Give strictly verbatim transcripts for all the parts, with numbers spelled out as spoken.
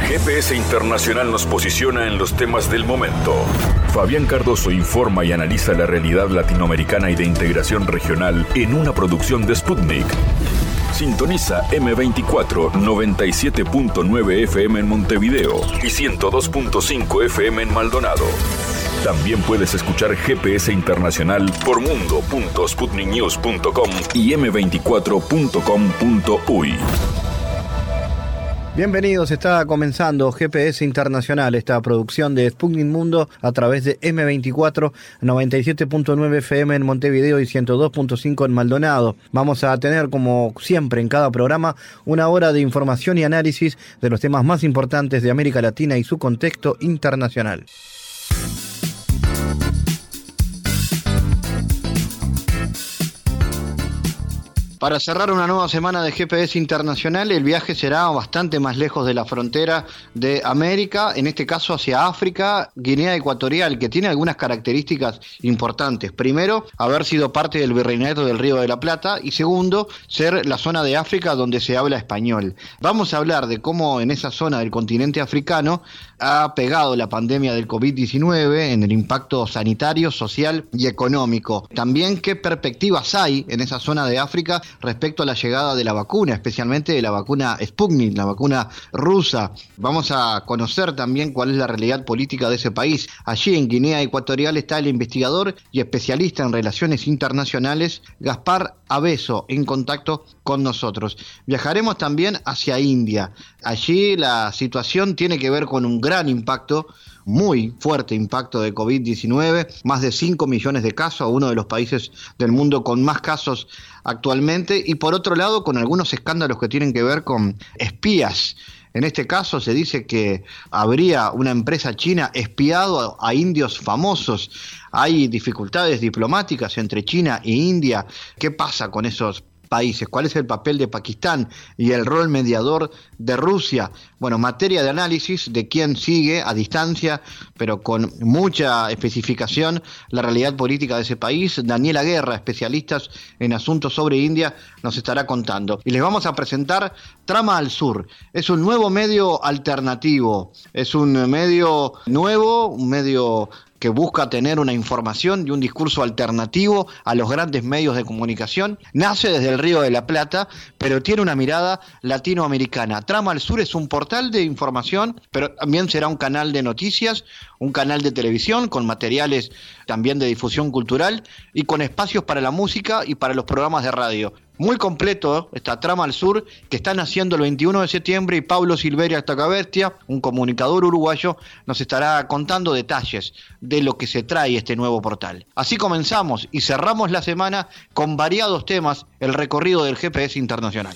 G P S Internacional nos posiciona en los temas del momento. Fabián Cardoso informa y analiza la realidad latinoamericana y de integración regional en una producción de Sputnik. Sintoniza eme veinticuatro, noventa y siete punto nueve F M en Montevideo y ciento dos punto cinco F M en Maldonado. También puedes escuchar G P S Internacional por mundo punto sputnik news punto com y eme veinticuatro punto com punto uy. Bienvenidos, está comenzando G P S Internacional, esta producción de Sputnik Mundo a través de eme veinticuatro, noventa y siete punto nueve F M en Montevideo y ciento dos punto cinco en Maldonado. Vamos a tener, como siempre en cada programa, una hora de información y análisis de los temas más importantes de América Latina y su contexto internacional. Para cerrar una nueva semana de G P S Internacional, el viaje será bastante más lejos de la frontera de América, en este caso hacia África, Guinea Ecuatorial, que tiene algunas características importantes. Primero, haber sido parte del Virreinato del Río de la Plata y segundo, ser la zona de África donde se habla español. Vamos a hablar de cómo en esa zona del continente africano ha pegado la pandemia del covid diecinueve en el impacto sanitario, social y económico. También qué perspectivas hay en esa zona de África respecto a la llegada de la vacuna, especialmente de la vacuna Sputnik, la vacuna rusa. Vamos a conocer también cuál es la realidad política de ese país. Allí en Guinea Ecuatorial está el investigador y especialista en relaciones internacionales Gaspar Abeso, en contacto con nosotros. Viajaremos también hacia India. Allí la situación tiene que ver con un gran impacto, muy fuerte impacto de covid diecinueve, más de cinco millones de casos, uno de los países del mundo con más casos actualmente, y por otro lado con algunos escándalos que tienen que ver con espías. En este caso se dice que habría una empresa china espiado a indios famosos. Hay dificultades diplomáticas entre China e India. ¿Qué pasa con esos países? ¿Cuál es el papel de Pakistán y el rol mediador de Rusia? Bueno, materia de análisis de quién sigue a distancia, pero con mucha especificación, la realidad política de ese país. Daniela Guerra, especialista en asuntos sobre India, nos estará contando. Y les vamos a presentar Trama al Sur. Es un nuevo medio alternativo, es un medio nuevo, un medio que busca tener una información y un discurso alternativo a los grandes medios de comunicación. Nace desde el Río de la Plata, pero tiene una mirada latinoamericana. Trama al Sur es un portal de información, pero también será un canal de noticias, un canal de televisión con materiales también de difusión cultural y con espacios para la música y para los programas de radio. Muy completo esta Trama al Sur, que está naciendo el veintiuno de septiembre, y Pablo Silveria Astacabestia, un comunicador uruguayo, nos estará contando detalles de lo que se trae este nuevo portal. Así comenzamos y cerramos la semana con variados temas, el recorrido del G P S Internacional.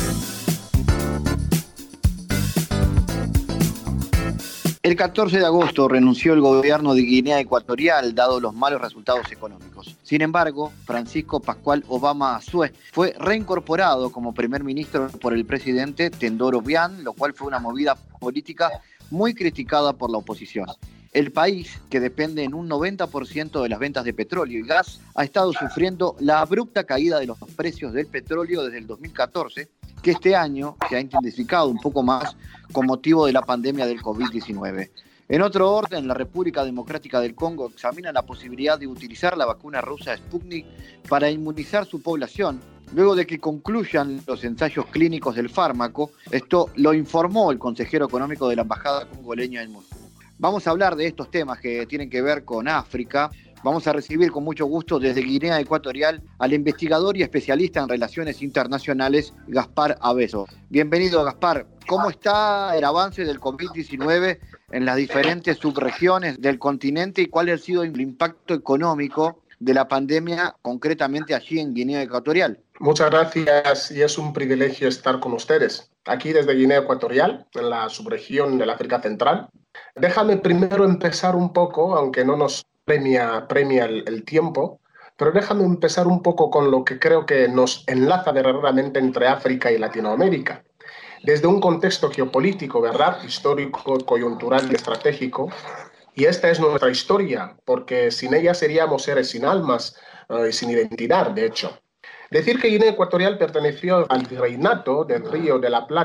El catorce de agosto renunció el gobierno de Guinea Ecuatorial, dado los malos resultados económicos. Sin embargo, Francisco Pascual Obama Azue fue reincorporado como primer ministro por el presidente Teodoro Obiang, lo cual fue una movida política muy criticada por la oposición. El país, que depende en un noventa por ciento de las ventas de petróleo y gas, ha estado sufriendo la abrupta caída de los precios del petróleo desde el dos mil catorce, que este año se ha intensificado un poco más con motivo de la pandemia del covid diecinueve. En otro orden, la República Democrática del Congo examina la posibilidad de utilizar la vacuna rusa Sputnik para inmunizar su población, luego de que concluyan los ensayos clínicos del fármaco. Esto lo informó el consejero económico de la Embajada congoleña en Moscú. Vamos a hablar de estos temas que tienen que ver con África. Vamos a recibir con mucho gusto desde Guinea Ecuatorial al investigador y especialista en relaciones internacionales Gaspar Abeso. Bienvenido, Gaspar. ¿Cómo está el avance del covid diecinueve en las diferentes subregiones del continente y cuál ha sido el impacto económico de la pandemia concretamente allí en Guinea Ecuatorial? Muchas gracias y es un privilegio estar con ustedes. Aquí desde Guinea Ecuatorial, en la subregión del África Central. Déjame primero empezar un poco, aunque no nos premia, premia el, el tiempo, pero déjame empezar un poco con lo que creo que nos enlaza verdaderamente entre África y Latinoamérica. Desde un contexto geopolítico, ¿verdad? Histórico, coyuntural y estratégico. Y esta es nuestra historia, porque sin ella seríamos seres sin almas y eh, sin identidad, de hecho. Decir que Guinea Ecuatorial perteneció al virreinato del Río de la Plata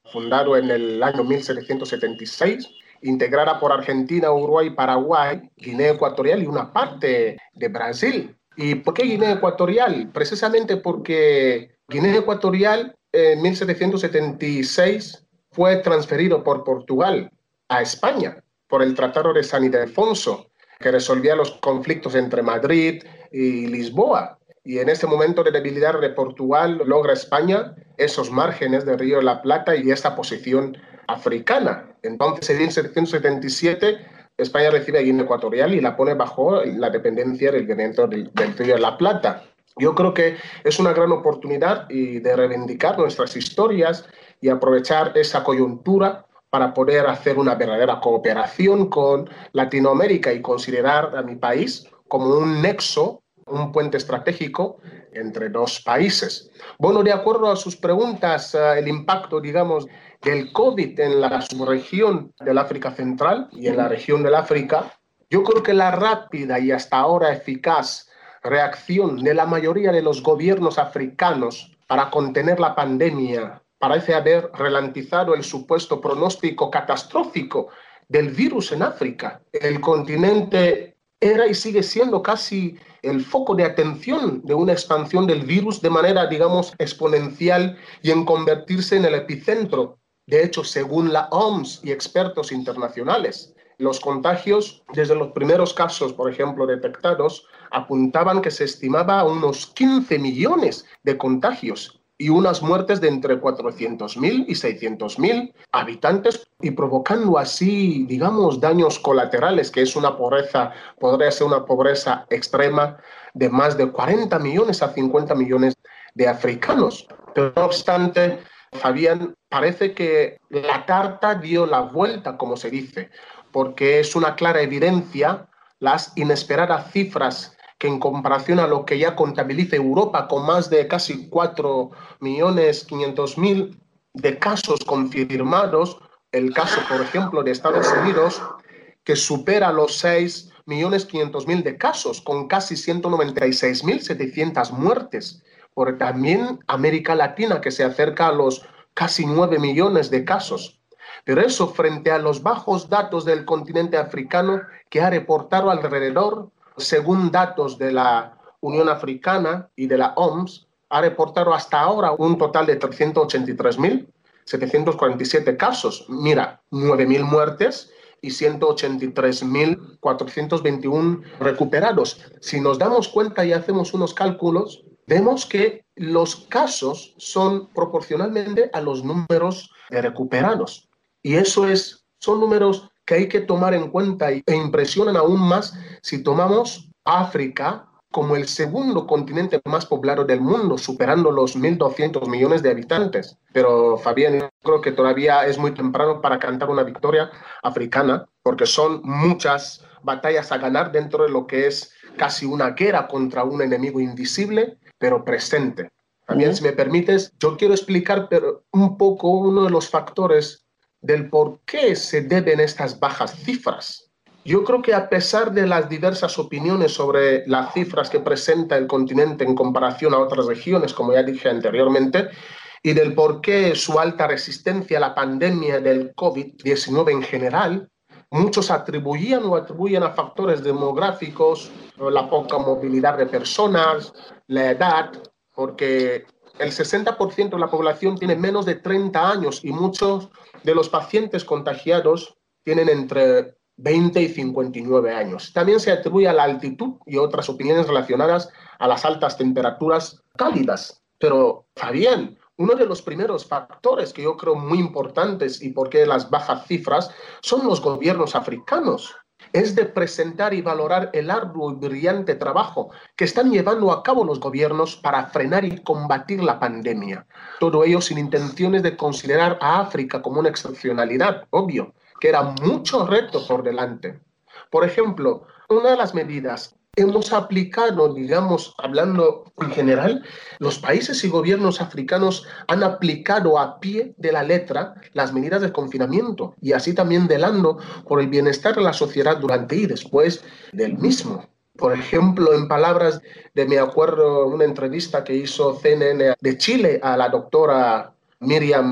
fundado en el año mil setecientos setenta y seis, integrada por Argentina, Uruguay, Paraguay, Guinea Ecuatorial y una parte de Brasil. ¿Y por qué Guinea Ecuatorial? Precisamente porque Guinea Ecuatorial en mil setecientos setenta y seis fue transferido por Portugal a España por el Tratado de San Ildefonso, que resolvía los conflictos entre Madrid y Lisboa. Y en este momento de debilidad de Portugal logra España esos márgenes del Río de la Plata y esta posición africana. Entonces, en mil setecientos setenta y siete, España recibe a Guinea Ecuatorial y la pone bajo la dependencia del, del, del Río de la Plata. Yo creo que es una gran oportunidad y de reivindicar nuestras historias y aprovechar esa coyuntura para poder hacer una verdadera cooperación con Latinoamérica y considerar a mi país como un nexo, un puente estratégico entre dos países. Bueno, de acuerdo a sus preguntas, el impacto, digamos, del COVID en la subregión del África Central y en la región del África, yo creo que la rápida y hasta ahora eficaz reacción de la mayoría de los gobiernos africanos para contener la pandemia parece haber ralentizado el supuesto pronóstico catastrófico del virus en África. El continente era y sigue siendo casi el foco de atención de una expansión del virus de manera, digamos, exponencial y en convertirse en el epicentro. De hecho, según la O M S y expertos internacionales, los contagios, desde los primeros casos, por ejemplo, detectados, apuntaban que se estimaba a unos quince millones de contagios y unas muertes de entre cuatrocientos mil y seiscientos mil habitantes y provocando así, digamos, daños colaterales, que es una pobreza, podría ser una pobreza extrema de más de cuarenta millones a cincuenta millones de africanos. Pero no obstante, Fabián, parece que la tarta dio la vuelta, como se dice, porque es una clara evidencia las inesperadas cifras que en comparación a lo que ya contabiliza Europa con más de casi cuatro millones quinientos mil de casos confirmados, el caso, por ejemplo, de Estados Unidos, que supera los seis millones quinientos mil de casos, con casi ciento noventa y seis mil setecientas muertes. Por también América Latina, que se acerca a los casi nueve millones de casos. Pero eso frente a los bajos datos del continente africano, que ha reportado alrededor, según datos de la Unión Africana y de la O M S, ha reportado hasta ahora un total de trescientos ochenta y tres mil setecientos cuarenta y siete casos. Mira, nueve mil muertes y ciento ochenta y tres mil cuatrocientos veintiuno recuperados. Si nos damos cuenta y hacemos unos cálculos, vemos que los casos son proporcionalmente a los números de recuperados. Y eso es, son números que hay que tomar en cuenta e impresionan aún más si tomamos África como el segundo continente más poblado del mundo, superando los mil doscientos millones de habitantes. Pero, Fabián, yo creo que todavía es muy temprano para cantar una victoria africana, porque son muchas batallas a ganar dentro de lo que es casi una guerra contra un enemigo invisible, pero presente. Fabián, uh-huh. Si me permites, yo quiero explicar pero un poco uno de los factores del por qué se deben estas bajas cifras. Yo creo que a pesar de las diversas opiniones sobre las cifras que presenta el continente en comparación a otras regiones, como ya dije anteriormente, y del por qué su alta resistencia a la pandemia del COVID diecinueve en general, muchos atribuían o atribuyen a factores demográficos, la poca movilidad de personas, la edad, porque el sesenta por ciento de la población tiene menos de treinta años y muchos de los pacientes contagiados tienen entre veinte y cincuenta y nueve años. También se atribuye a la altitud y otras opiniones relacionadas a las altas temperaturas cálidas. Pero, Fabián, uno de los primeros factores que yo creo muy importantes y por qué las bajas cifras son los gobiernos africanos. Es de presentar y valorar el arduo y brillante trabajo que están llevando a cabo los gobiernos para frenar y combatir la pandemia. Todo ello sin intenciones de considerar a África como una excepcionalidad, obvio, que era mucho reto por delante. Por ejemplo, una de las medidas hemos aplicado, digamos, hablando en general, los países y gobiernos africanos han aplicado a pie de la letra las medidas de confinamiento y así también velando por el bienestar de la sociedad durante y después del mismo. Por ejemplo, en palabras de, me acuerdo, una entrevista que hizo C N N de Chile a la doctora Miriam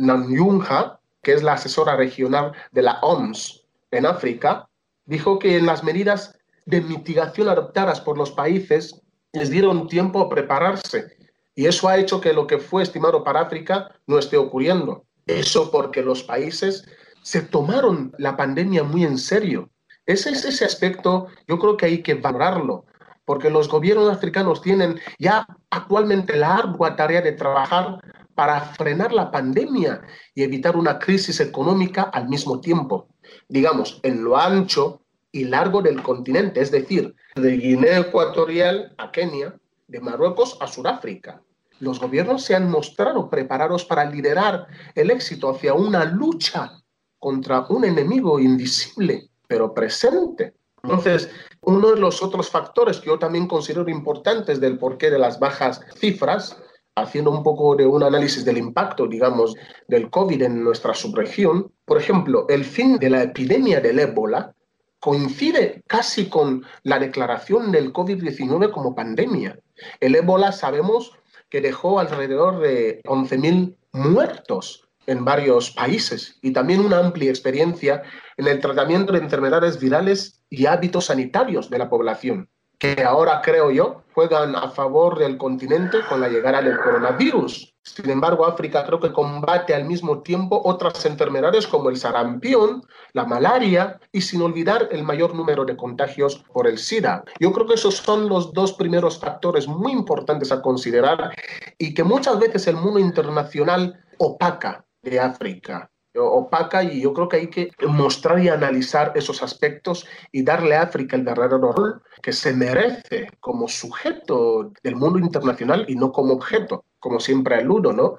Nanyunja, que es la asesora regional de la O M S en África, dijo que en las medidas de mitigación adoptadas por los países les dieron tiempo a prepararse. Y eso ha hecho que lo que fue estimado para África no esté ocurriendo. Eso porque los países se tomaron la pandemia muy en serio. Ese es ese aspecto, yo creo que hay que valorarlo, porque los gobiernos africanos tienen ya actualmente la ardua tarea de trabajar para frenar la pandemia y evitar una crisis económica al mismo tiempo. Digamos, en lo ancho y largo del continente, es decir, de Guinea Ecuatorial a Kenia, de Marruecos a Sudáfrica. Los gobiernos se han mostrado preparados para liderar el éxito hacia una lucha contra un enemigo invisible, pero presente. Entonces, uno de los otros factores que yo también considero importantes del porqué de las bajas cifras, haciendo un poco de un análisis del impacto, digamos, del COVID en nuestra subregión, por ejemplo, el fin de la epidemia del ébola coincide casi con la declaración del COVID diecinueve como pandemia. El ébola sabemos que dejó alrededor de once mil muertos en varios países y también una amplia experiencia en el tratamiento de enfermedades virales y hábitos sanitarios de la población, que ahora, creo yo, juegan a favor del continente con la llegada del coronavirus. Sin embargo, África creo que combate al mismo tiempo otras enfermedades como el sarampión, la malaria y sin olvidar el mayor número de contagios por el SIDA. Yo creo que esos son los dos primeros factores muy importantes a considerar y que muchas veces el mundo internacional opaca de África. opaca y yo creo que hay que mostrar y analizar esos aspectos y darle a África el verdadero rol que se merece como sujeto del mundo internacional y no como objeto, como siempre aludo, ¿no?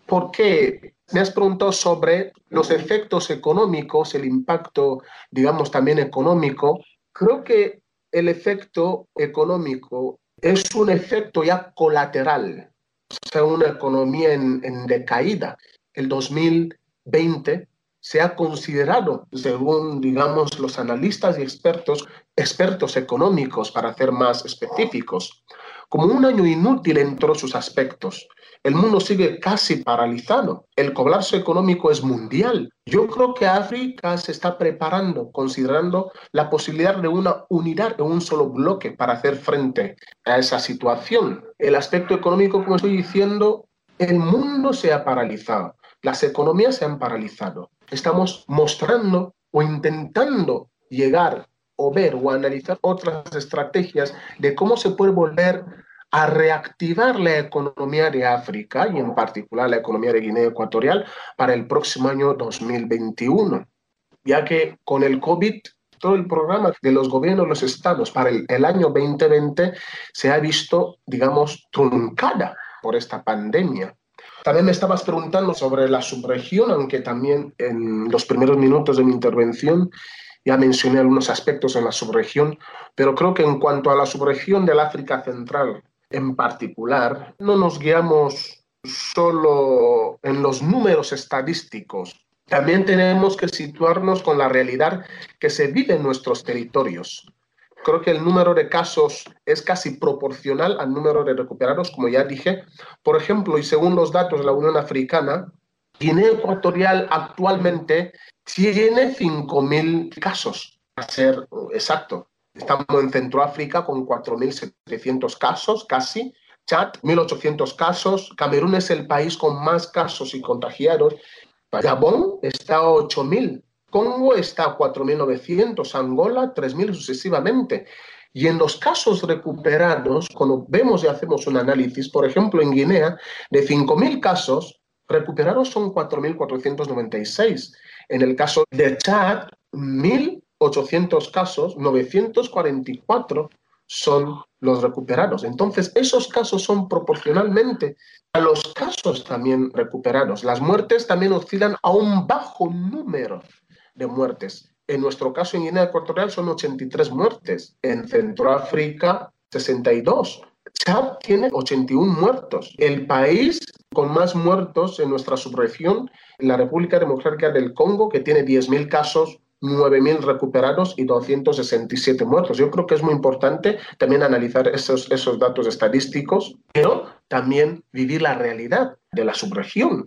Porque me has preguntado sobre los efectos económicos, el impacto, digamos, también económico. Creo que el efecto económico es un efecto ya colateral, o sea, una economía en, en decaída. El dos mil veinte se ha considerado, según, digamos, los analistas y expertos, expertos económicos, para ser más específicos, como un año inútil en todos sus aspectos. El mundo sigue casi paralizado. El colapso económico es mundial. Yo creo que África se está preparando, considerando la posibilidad de una unidad, de un solo bloque para hacer frente a esa situación. El aspecto económico, como estoy diciendo, el mundo se ha paralizado. Las economías se han paralizado. Estamos mostrando o intentando llegar o ver o analizar otras estrategias de cómo se puede volver a reactivar la economía de África y en particular la economía de Guinea Ecuatorial para el próximo año dos mil veintiuno, ya que con el COVID todo el programa de los gobiernos de los estados para el, el año veinte veinte se ha visto, digamos, truncada por esta pandemia. También me estabas preguntando sobre la subregión, aunque también en los primeros minutos de mi intervención ya mencioné algunos aspectos en la subregión, pero creo que en cuanto a la subregión del África Central en particular, no nos guiamos solo en los números estadísticos. También tenemos que situarnos con la realidad que se vive en nuestros territorios. Creo que el número de casos es casi proporcional al número de recuperados, como ya dije. Por ejemplo, y según los datos de la Unión Africana, Guinea Ecuatorial actualmente tiene cinco mil casos, para ser exacto. Estamos en Centroáfrica con cuatro mil setecientos casos, casi. Chad, mil ochocientos casos. Camerún es el país con más casos y contagiados. Gabón está a ocho mil. Congo está a cuatro mil novecientos, Angola tres mil sucesivamente. Y en los casos recuperados, cuando vemos y hacemos un análisis, por ejemplo, en Guinea, de cinco mil casos, recuperados son cuatro mil cuatrocientos noventa y seis. En el caso de Chad, mil ochocientos casos, novecientos cuarenta y cuatro son los recuperados. Entonces, esos casos son proporcionalmente a los casos también recuperados. Las muertes también oscilan a un bajo número de muertes. En nuestro caso en Guinea Ecuatorial son ochenta y tres muertes, en Centroáfrica sesenta y dos. Chad tiene ochenta y uno muertos. El país con más muertos en nuestra subregión, la República Democrática del Congo, que tiene diez mil casos, nueve mil recuperados y doscientos sesenta y siete muertos. Yo creo que es muy importante también analizar esos, esos datos estadísticos, pero también vivir la realidad de la subregión.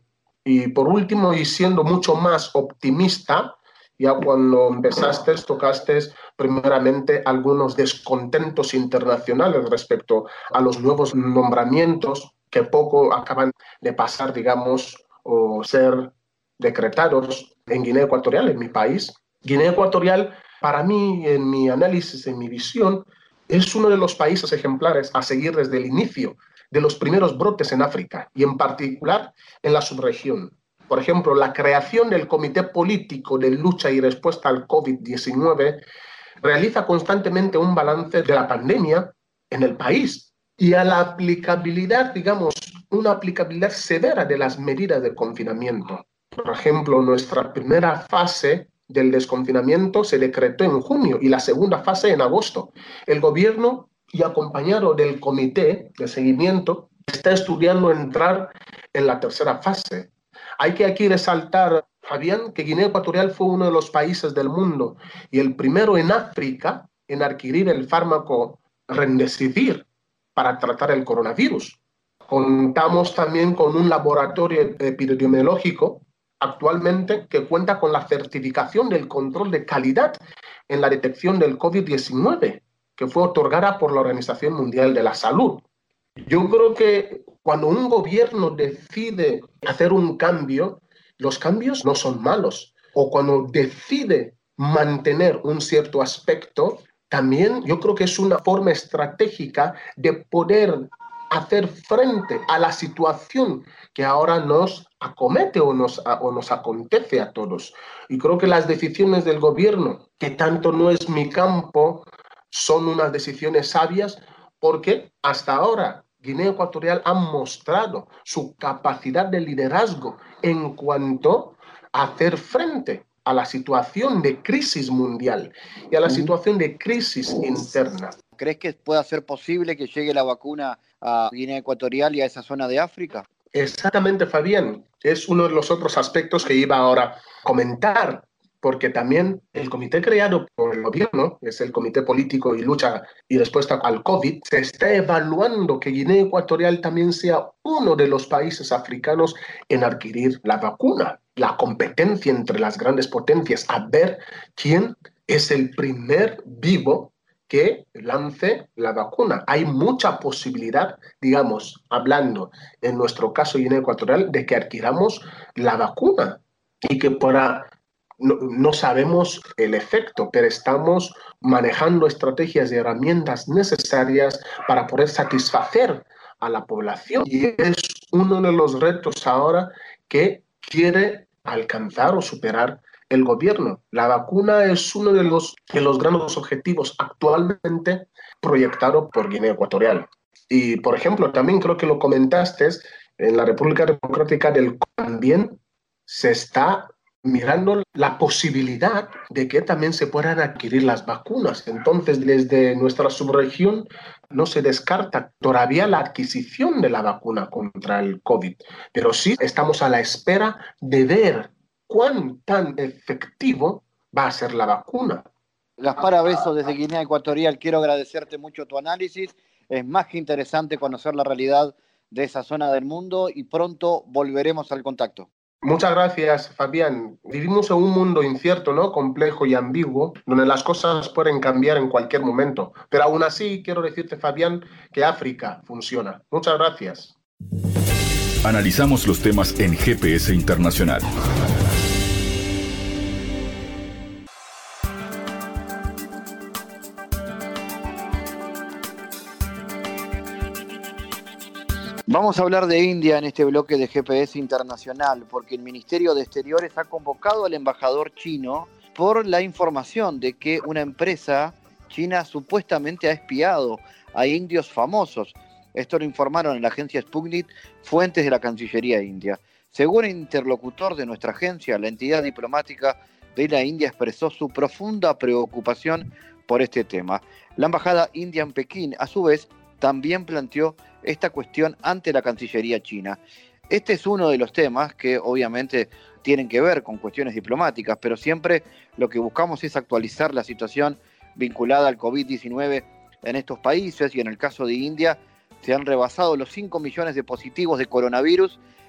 Y por último, y siendo mucho más optimista, ya cuando empezaste, tocaste primeramente algunos descontentos internacionales respecto a los nuevos nombramientos que poco acaban de pasar, digamos, o ser decretados en Guinea Ecuatorial, en mi país. Guinea Ecuatorial, para mí, en mi análisis, en mi visión, es uno de los países ejemplares a seguir desde el inicio de los primeros brotes en África y en particular en la subregión. Por ejemplo, la creación del Comité Político de Lucha y Respuesta al COVID diecinueve realiza constantemente un balance de la pandemia en el país y a la aplicabilidad, digamos, una aplicabilidad severa de las medidas de confinamiento. Por ejemplo, nuestra primera fase del desconfinamiento se decretó en junio y la segunda fase en agosto. El gobierno, y acompañado del comité de seguimiento, está estudiando entrar en la tercera fase. Hay que aquí resaltar, Fabián, que Guinea Ecuatorial fue uno de los países del mundo y el primero en África en adquirir el fármaco Remdesivir para tratar el coronavirus. Contamos también con un laboratorio epidemiológico actualmente que cuenta con la certificación del control de calidad en la detección del COVID diecinueve, que fue otorgada por la Organización Mundial de la Salud. Yo creo que cuando un gobierno decide hacer un cambio, los cambios no son malos. O cuando decide mantener un cierto aspecto, también yo creo que es una forma estratégica de poder hacer frente a la situación que ahora nos acomete o nos, o nos acontece a todos. Y creo que las decisiones del gobierno, que tanto no es mi campo, son unas decisiones sabias porque hasta ahora Guinea Ecuatorial ha mostrado su capacidad de liderazgo en cuanto a hacer frente a la situación de crisis mundial y a la situación de crisis interna. ¿Crees que pueda ser posible que llegue la vacuna a Guinea Ecuatorial y a esa zona de África? Exactamente, Fabián. Es uno de los otros aspectos que iba ahora a comentar, porque también el comité creado por el gobierno, que es el Comité Político y Lucha y Respuesta al COVID, se está evaluando que Guinea Ecuatorial también sea uno de los países africanos en adquirir la vacuna. La competencia entre las grandes potencias, a ver quién es el primer vivo que lance la vacuna. Hay mucha posibilidad, digamos, hablando en nuestro caso Guinea Ecuatorial, de que adquiramos la vacuna y que para... No, no sabemos el efecto, pero estamos manejando estrategias y herramientas necesarias para poder satisfacer a la población. Y es uno de los retos ahora que quiere alcanzar o superar el gobierno. La vacuna es uno de los, de los grandes objetivos actualmente proyectado por Guinea Ecuatorial. Y, por ejemplo, también creo que lo comentaste, en la República Democrática del Congo también se está mirando la posibilidad de que también se puedan adquirir las vacunas. Entonces, desde nuestra subregión no se descarta todavía la adquisición de la vacuna contra el COVID, pero sí estamos a la espera de ver cuán tan efectivo va a ser la vacuna. Gaspar Abeso, desde Guinea Ecuatorial, quiero agradecerte mucho tu análisis. Es más que interesante conocer la realidad de esa zona del mundo y pronto volveremos al contacto. Muchas gracias, Fabián. Vivimos en un mundo incierto, ¿no? Complejo y ambiguo, donde las cosas pueden cambiar en cualquier momento. Pero aún así, quiero decirte, Fabián, que África funciona. Muchas gracias. Analizamos los temas en G P S Internacional. Vamos a hablar de India en este bloque de G P S Internacional, porque el Ministerio de Exteriores ha convocado al embajador chino por la información de que una empresa china supuestamente ha espiado a indios famosos. Esto lo informaron en la agencia Sputnik fuentes de la Cancillería india. Según el interlocutor de nuestra agencia, la entidad diplomática de la India expresó su profunda preocupación por este tema. La embajada india en Pekín, a su vez, también planteó esta cuestión ante la Cancillería china. Este es uno de los temas que obviamente tienen que ver con cuestiones diplomáticas, pero siempre lo que buscamos es actualizar la situación vinculada al COVID diecinueve en estos países, y en el caso de India se han rebasado los cinco millones de positivos de coronavirus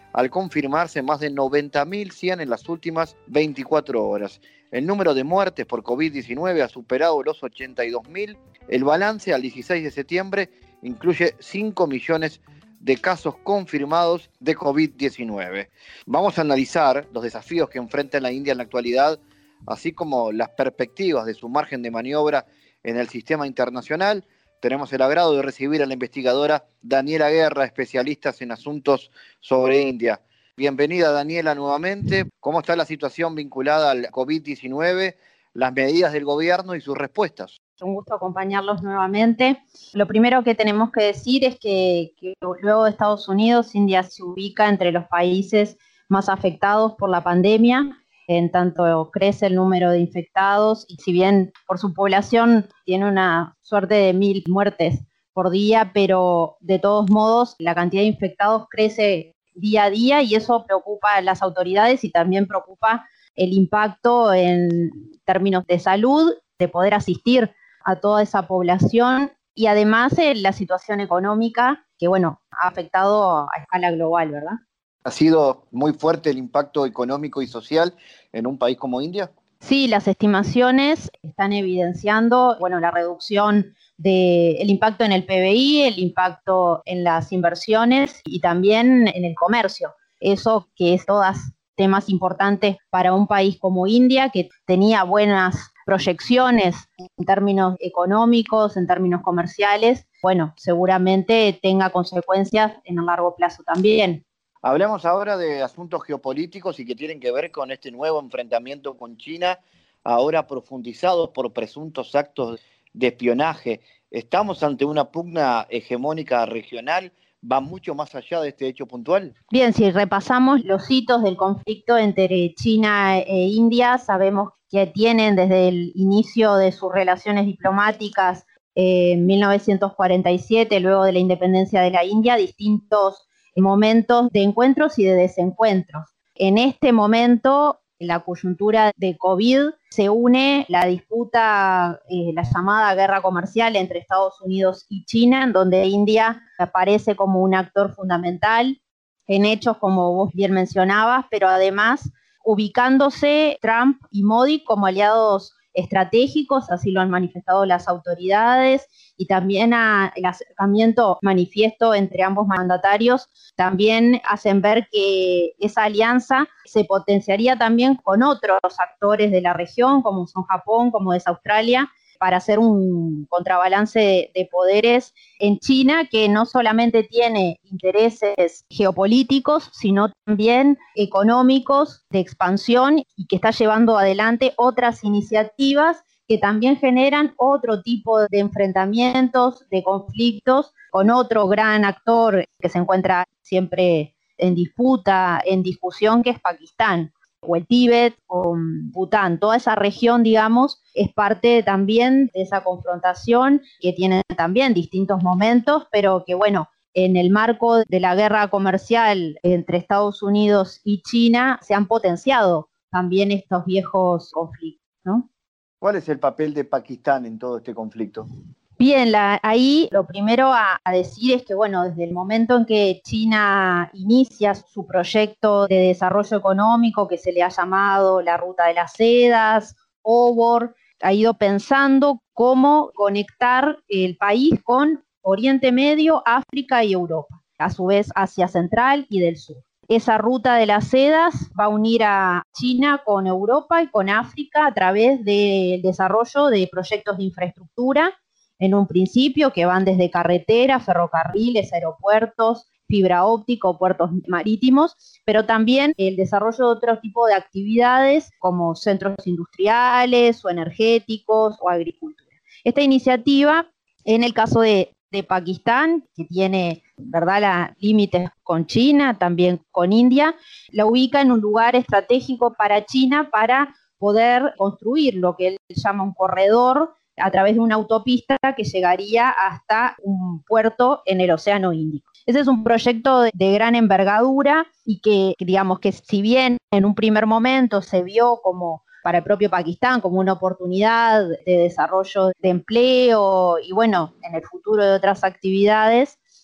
al confirmarse más de noventa mil cien en las últimas veinticuatro horas. El número de muertes por covid diecinueve ha superado los ochenta y dos mil. El balance al dieciséis de septiembre incluye cinco millones de casos confirmados de covid diecinueve. Vamos a analizar los desafíos que enfrenta la India en la actualidad, así como las perspectivas de su margen de maniobra en el sistema internacional. Tenemos el agrado de recibir a la investigadora Daniela Guerra, especialista en asuntos sobre India. Bienvenida, Daniela, nuevamente. ¿Cómo está la situación vinculada al covid diecinueve, las medidas del gobierno y sus respuestas? Un gusto acompañarlos nuevamente. Lo primero que tenemos que decir es que, que luego de Estados Unidos, India se ubica entre los países más afectados por la pandemia. En tanto crece el número de infectados y si bien por su población tiene una suerte de mil muertes por día, pero de todos modos la cantidad de infectados crece día a día y eso preocupa a las autoridades y también preocupa el impacto en términos de salud, de poder asistir a toda esa población y además en la situación económica que, bueno, ha afectado a escala global, ¿verdad? ¿Ha sido muy fuerte el impacto económico y social en un país como India? Sí, las estimaciones están evidenciando, bueno, la reducción del impacto en el P B I, el impacto en las inversiones y también en el comercio. Eso que es todas temas importantes para un país como India, que tenía buenas proyecciones en términos económicos, en términos comerciales, bueno, seguramente tenga consecuencias en el largo plazo también. Hablemos ahora de asuntos geopolíticos y que tienen que ver con este nuevo enfrentamiento con China, ahora profundizados por presuntos actos de espionaje. ¿Estamos ante una pugna hegemónica regional? ¿Va mucho más allá de este hecho puntual? Bien, si repasamos los hitos del conflicto entre China e India, sabemos que tienen desde el inicio de sus relaciones diplomáticas eh, en mil novecientos cuarenta y siete, luego de la independencia de la India, distintos momentos de encuentros y de desencuentros. En este momento, la coyuntura de COVID, se une la disputa, eh, la llamada guerra comercial entre Estados Unidos y China, en donde India aparece como un actor fundamental en hechos, como vos bien mencionabas, pero además ubicándose Trump y Modi como aliados estratégicos, así lo han manifestado las autoridades, y también a, el acercamiento manifiesto entre ambos mandatarios también hacen ver que esa alianza se potenciaría también con otros actores de la región, como son Japón, como es Australia, para hacer un contrabalance de, de poderes en China, que no solamente tiene intereses geopolíticos, sino también económicos de expansión y que está llevando adelante otras iniciativas que también generan otro tipo de enfrentamientos, de conflictos, con otro gran actor que se encuentra siempre en disputa, en discusión, que es Pakistán, o el Tíbet, o Bután. Toda esa región, digamos, es parte también de esa confrontación que tiene también distintos momentos, pero que, bueno, en el marco de la guerra comercial entre Estados Unidos y China se han potenciado también estos viejos conflictos, ¿no? ¿Cuál es el papel de Pakistán en todo este conflicto? Bien, la, ahí lo primero a, a decir es que, bueno, desde el momento en que China inicia su proyecto de desarrollo económico, que se le ha llamado la Ruta de las Sedas, O B O R, ha ido pensando cómo conectar el país con Oriente Medio, África y Europa, a su vez Asia Central y del Sur. Esa ruta de las sedas va a unir a China con Europa y con África a través del desarrollo de proyectos de infraestructura, en un principio que van desde carreteras, ferrocarriles, aeropuertos, fibra óptica o puertos marítimos, pero también el desarrollo de otro tipo de actividades como centros industriales o energéticos o agricultura. Esta iniciativa, en el caso de de Pakistán, que tiene, ¿verdad?, la, límites con China, también con India, la ubica en un lugar estratégico para China para poder construir lo que él llama un corredor a través de una autopista que llegaría hasta un puerto en el Océano Índico. Ese es un proyecto de, de gran envergadura y que, digamos que si bien en un primer momento se vio como para el propio Pakistán como una oportunidad de desarrollo de empleo y bueno, en el futuro de otras actividades,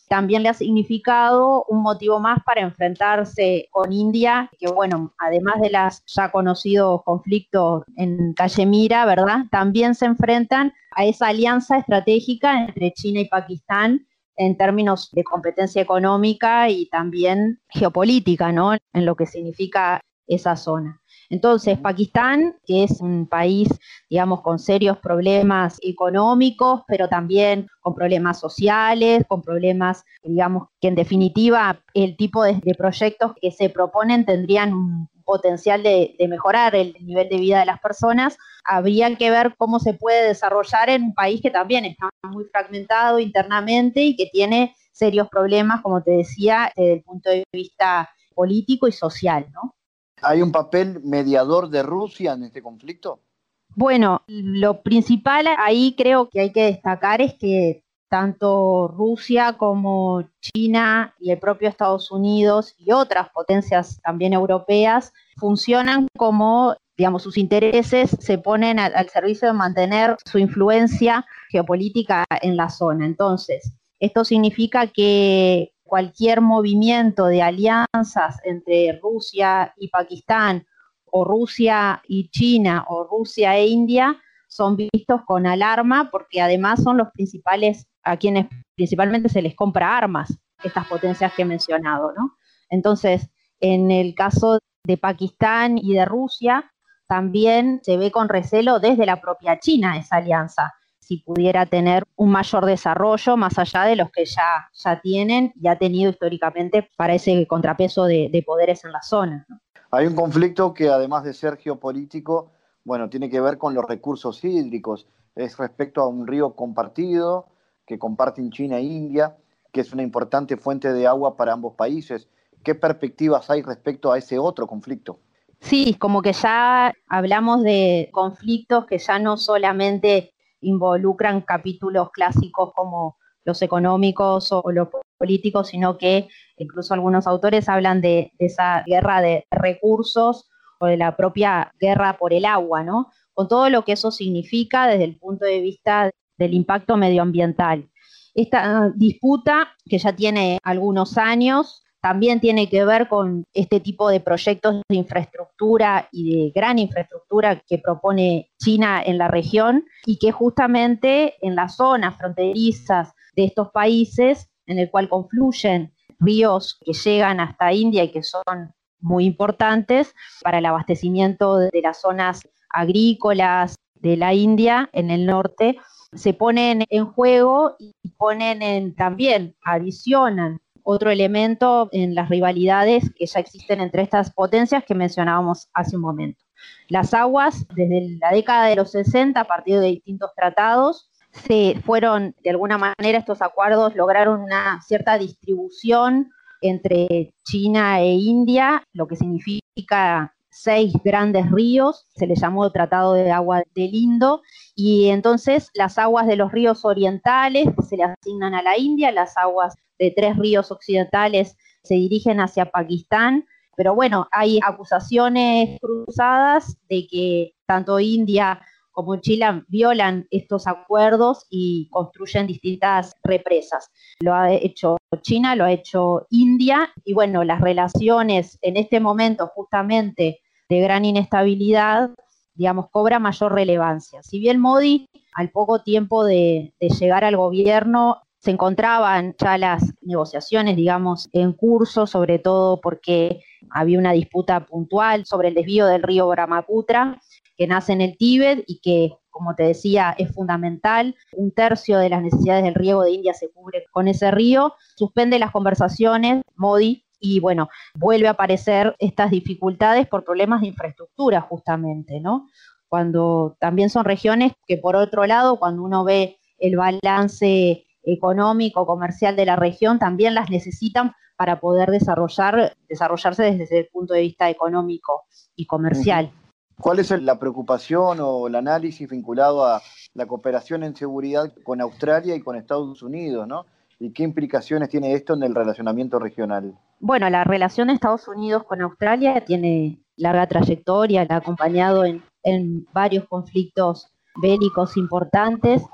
también le ha significado un motivo más para enfrentarse con India, que bueno, además de los ya conocidos conflictos en Cachemira, ¿verdad? También se enfrentan a esa alianza estratégica entre China y Pakistán en términos de competencia económica y también geopolítica, ¿no? En lo que significa esa zona. Entonces, Pakistán, que es un país, digamos, con serios problemas económicos, pero también con problemas sociales, con problemas, digamos, que en definitiva el tipo de, de proyectos que se proponen tendrían un potencial de, de mejorar el nivel de vida de las personas, habría que ver cómo se puede desarrollar en un país que también está muy fragmentado internamente y que tiene serios problemas, como te decía, desde el punto de vista político y social, ¿no? ¿Hay un papel mediador de Rusia en este conflicto? Bueno, lo principal ahí creo que hay que destacar es que tanto Rusia como China y el propio Estados Unidos y otras potencias también europeas funcionan como, digamos, sus intereses se ponen al, al servicio de mantener su influencia geopolítica en la zona. Entonces, esto significa que cualquier movimiento de alianzas entre Rusia y Pakistán, o Rusia y China, o Rusia e India, son vistos con alarma porque además son los principales, a quienes principalmente se les compra armas, estas potencias que he mencionado, ¿no? Entonces, en el caso de Pakistán y de Rusia, también se ve con recelo desde la propia China esa alianza, si pudiera tener un mayor desarrollo más allá de los que ya, ya tienen y ha tenido históricamente para ese contrapeso de, de poderes en la zona, ¿no? Hay un conflicto que además de ser geopolítico, bueno, tiene que ver con los recursos hídricos. Es respecto a un río compartido que comparten China e India, que es una importante fuente de agua para ambos países. ¿Qué perspectivas hay respecto a ese otro conflicto? Sí, como que ya hablamos de conflictos que ya no solamente involucran capítulos clásicos como los económicos o los políticos, sino que incluso algunos autores hablan de, de esa guerra de recursos o de la propia guerra por el agua, ¿no? Con todo lo que eso significa desde el punto de vista del impacto medioambiental. Esta disputa, que ya tiene algunos años, también tiene que ver con este tipo de proyectos de infraestructura y de gran infraestructura que propone China en la región y que justamente en las zonas fronterizas de estos países, en el cual confluyen ríos que llegan hasta India y que son muy importantes para el abastecimiento de las zonas agrícolas de la India en el norte, se ponen en juego y ponen en, también adicionan otro elemento en las rivalidades que ya existen entre estas potencias que mencionábamos hace un momento. Las aguas, desde la década de los sesenta, a partir de distintos tratados, se fueron, de alguna manera, estos acuerdos lograron una cierta distribución entre China e India, lo que significa seis grandes ríos, se le llamó Tratado de Agua del Indo, y entonces las aguas de los ríos orientales se le asignan a la India, las aguas de tres ríos occidentales se dirigen hacia Pakistán, pero bueno, hay acusaciones cruzadas de que tanto India como Chile violan estos acuerdos y construyen distintas represas. Lo ha hecho China, lo ha hecho India, y bueno, las relaciones en este momento justamente de gran inestabilidad, digamos, cobra mayor relevancia. Si bien Modi, al poco tiempo de, de llegar al gobierno, se encontraban ya las negociaciones, digamos, en curso, sobre todo porque había una disputa puntual sobre el desvío del río Brahmaputra, que nace en el Tíbet y que, como te decía, es fundamental. Un tercio de las necesidades del riego de India se cubre con ese río. Suspende las conversaciones, Modi, y bueno, vuelve a aparecer estas dificultades por problemas de infraestructura justamente, ¿no? Cuando también son regiones que, por otro lado, cuando uno ve el balance económico, comercial de la región, también las necesitan para poder desarrollar, desarrollarse desde el punto de vista económico y comercial. ¿Cuál es la preocupación o el análisis vinculado a la cooperación en seguridad con Australia y con Estados Unidos, ¿no? ¿Y qué implicaciones tiene esto en el relacionamiento regional? Bueno, la relación de Estados Unidos con Australia tiene larga trayectoria, la ha acompañado en, en varios conflictos bélicos importantes,